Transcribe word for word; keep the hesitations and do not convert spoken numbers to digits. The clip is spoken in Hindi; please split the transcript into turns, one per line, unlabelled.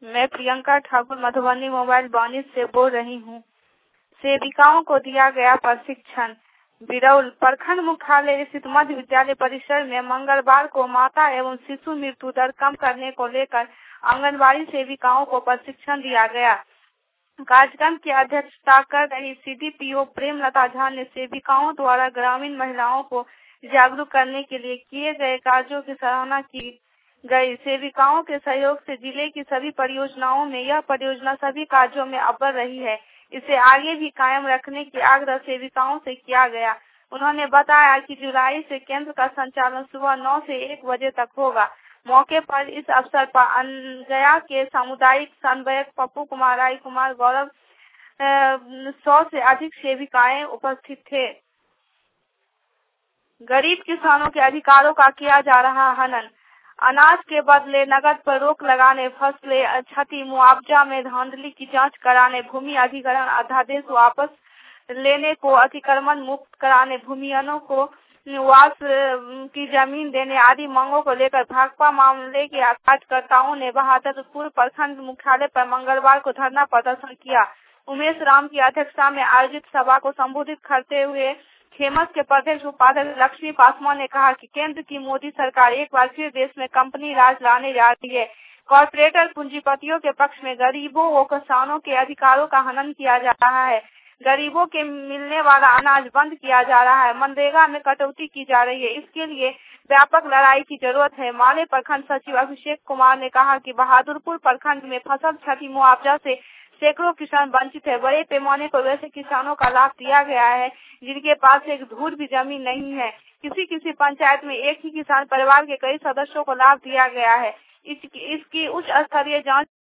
मैं प्रियंका ठाकुर मधुबनी मोबाइल बानिस से बोल रही हूँ। सेविकाओं को दिया गया प्रशिक्षण। बिरौल प्रखंड मुख्यालय स्थित मध्य विद्यालय परिसर में मंगलवार को माता एवं शिशु मृत्यु दर कम करने को लेकर आंगनबाड़ी सेविकाओं को प्रशिक्षण दिया गया। कार्यक्रम की अध्यक्षता कर रही सीडीपीओ प्रेमलता झा ने सेविकाओं द्वारा ग्रामीण महिलाओं को जागरूक करने के लिए किए गए कार्यों की सराहना की गई। सेविकाओं के सहयोग से जिले की सभी परियोजनाओं में यह परियोजना सभी कार्यों में अव्वल रही है। इसे आगे भी कायम रखने की आग्रह सेविकाओं से किया गया। उन्होंने बताया कि जुलाई से केंद्र का संचालन सुबह नौ से एक बजे तक होगा। मौके पर इस अवसर पर गया के सामुदायिक समन्वयक पप्पू कुमार राय कुमार गौरव सौ से अधिक सेविकाएं उपस्थित थे। गरीब किसानों के अधिकारों का किया जा रहा हनन। अनाज के बदले नकद पर रोक लगाने, फसलें क्षति मुआवजा में धांधली की जांच कराने, भूमि अधिग्रहण अध्यादेश वापस लेने को अतिक्रमण मुक्त कराने, भूमिहीनों को वास की जमीन देने आदि मांगों को लेकर भाकपा मामले के कार्यकर्ताओं ने बहादुरपुर प्रखंड मुख्यालय पर मंगलवार को धरना प्रदर्शन किया। उमेश राम की अध्यक्षता में आयोजित सभा को संबोधित करते हुए खेमस के प्रदेश उपाध्यक्ष लक्ष्मी पासवान ने कहा कि केंद्र की मोदी सरकार एक बार फिर देश में कंपनी राज लाने जा रही है। कॉर्पोरेटर पूंजीपतियों के पक्ष में गरीबों व किसानों के अधिकारों का हनन किया जा रहा है। गरीबों के मिलने वाला अनाज बंद किया जा रहा है। मनरेगा में कटौती की जा रही है। इसके लिए व्यापक लड़ाई की जरूरत है। माले प्रखंड सचिव अभिषेक कुमार ने कहा कि बहादुरपुर प्रखंड में फसल क्षति मुआवजा से सैकड़ों किसान वंचित है। बड़े पैमाने पर वैसे किसानों का लाभ दिया गया है जिनके पास एक धूर भी जमीन नहीं है। किसी किसी पंचायत में एक ही किसान परिवार के कई सदस्यों को लाभ दिया गया है। इसकी, इसकी उच्च स्तरीय जांच